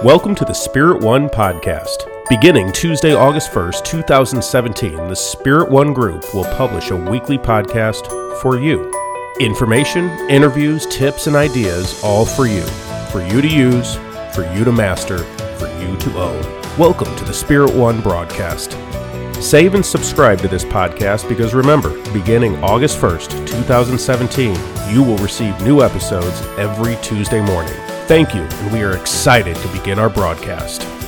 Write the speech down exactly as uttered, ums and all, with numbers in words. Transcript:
Welcome to the Spirit One podcast. Beginning Tuesday, August first, twenty seventeen, the Spirit One Group will publish a weekly podcast for you. Information, interviews, tips, and ideas, all for you. For you to use, for you to master, for you to own. Welcome to the Spirit One broadcast. Save and subscribe to this podcast because remember, beginning August first, twenty seventeen, you will receive new episodes every Tuesday morning. Thank you, and we are excited to begin our broadcast.